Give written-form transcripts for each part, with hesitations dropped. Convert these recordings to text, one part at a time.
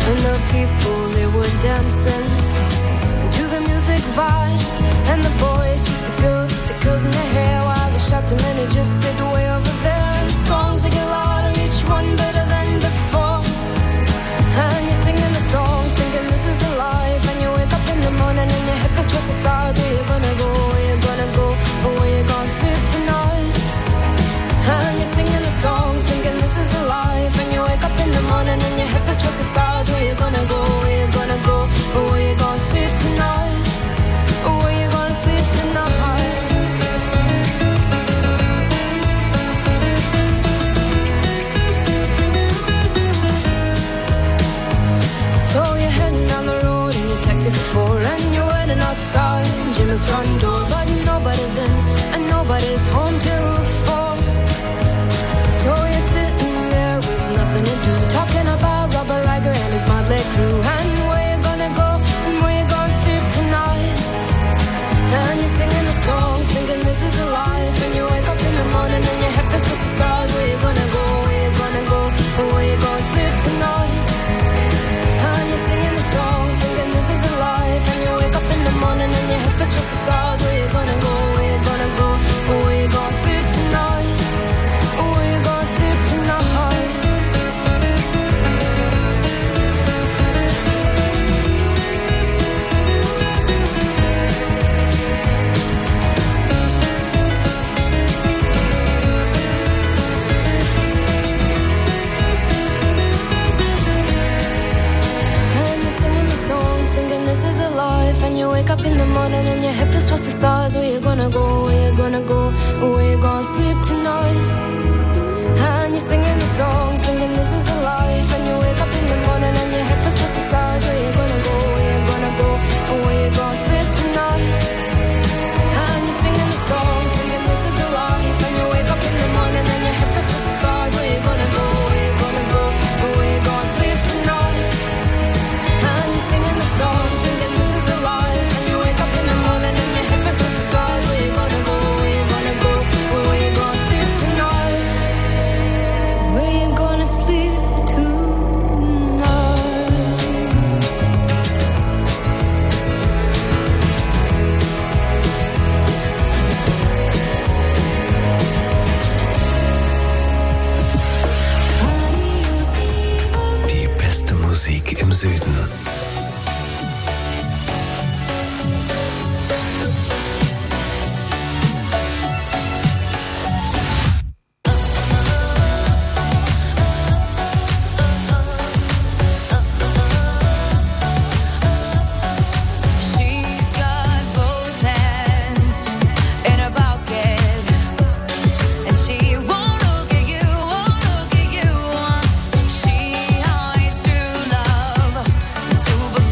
And the people, they were dancing to the music vibe. And the boys chased the girls with the curls in their hair, while the shot to men who just sit way over there. And the songs, they get louder, each one better than before. And you're singing the songs, thinking this is a life. And you wake up in the morning and your hip is twisted sides. Where you gonna go, where you gonna go, or where you gonna sleep tonight? And you're singing the songs, thinking this is a life. And you wake up in the morning and your hip is twisted sides. Where you gonna go, where you gonna go, or where you gonna sleep tonight? Or where you gonna sleep tonight? So you're heading down the road in your taxi for four, and you're waiting outside Jimmy's front door, but nobody's in and nobody's home till four. So you're sitting there with nothing to do, talking about Robert Riger and his motley crew, and where you gonna go and where you gonna sleep tonight. And you're singing the songs, thinking this is a life. And you wake up in the morning and your head feels twisted stars. Where you gonna go, where you gonna go, or where you gonna sleep tonight? And you're singing the songs, thinking this is a life. And you wake up in the morning and your head feels twisted stars. Where you gonna go, where you gonna go, or where you gonna sleep tonight? Or where you gonna sleep tonight? Thinking this is a life. And you wake up in the morning and your head feels towards the stars. Where you gonna go, where you gonna go, or where you gonna sleep tonight? And you're singing the songs, thinking this is a life. And you wake up in the morning and your head feels towards the stars. Where you gonna go, where you gonna go, or where you gonna sleep tonight? And you're singing the songs, thinking this is a life. And you wake up in the morning and your head feels towards the stars. Where you gonna go, where you gonna go, or where you gonna sleep tonight? And you're singing the songs, thinking this is a life. And you wake up in the morning and your head feels towards the stars. Where you gonna go, where you gonna go, or where you gonna sleep tonight? Where you gonna sleep tonight? Die beste Musik im Süden. She's got both hands in her pocket, and she won't look at you, won't look at you. She hides true love, super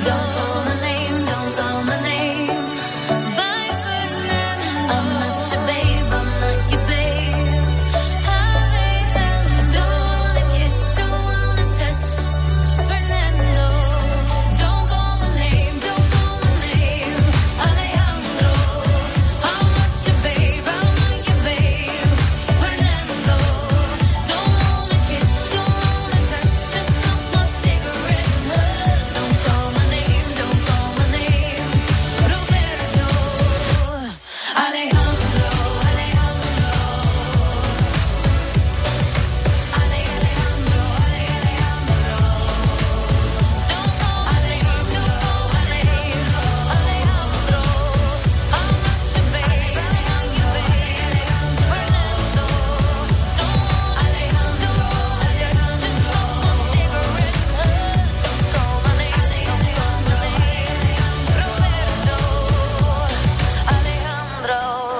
Don't call my name, don't call my name. Bye Ferdinand, I'm not your babe, I'm not your babe. I don't wanna kiss, don't wanna touch Fernando. Don't call my name, don't call my name. Alejandro, I'm not your babe, I'm not your babe. Fernando, don't wanna kiss, don't wanna touch, just smoke my cigarette and hush. Don't call my name, don't call my name. Roberto, Alejandro, Alejandro. Alejandro, Alejandro. Don't call my name, don't call my name. Alejandro, I'm not your babe, I'm not your babe. Fernando, Alejandro, Alejandro. Just smoke my cigarette and hush. Don't call my name, Alejandro, Roberto, Alejandro.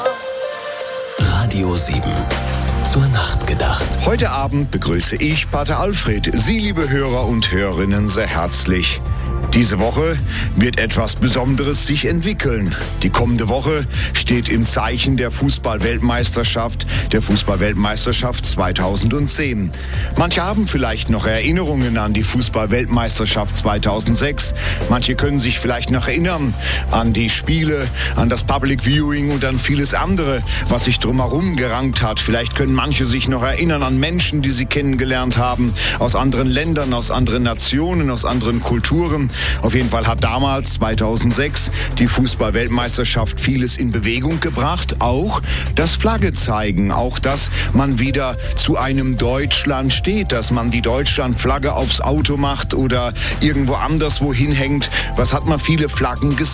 Radio 7. Zur Nacht gedacht. Heute Abend begrüße ich, Pater Alfred, Sie, liebe Hörer und Hörerinnen, sehr herzlich. Diese Woche wird etwas Besonderes sich entwickeln. Die kommende Woche steht im Zeichen der Fußball-Weltmeisterschaft 2010. Manche haben vielleicht noch Erinnerungen an die Fußball-Weltmeisterschaft 2006. Manche können sich vielleicht noch erinnern an die Spiele, an das Public Viewing und an vieles andere, was sich drumherum gerankt hat. Vielleicht können manche sich noch erinnern an Menschen, die sie kennengelernt haben, aus anderen Ländern, aus anderen Nationen, aus anderen Kulturen. Auf jeden Fall hat damals, 2006, die Fußball-Weltmeisterschaft vieles in Bewegung gebracht. Auch das Flagge zeigen, auch dass man wieder zu einem Deutschland steht, dass man die Deutschlandflagge aufs Auto macht oder irgendwo anders wohin hängt. Was hat man viele Flaggen gesehen?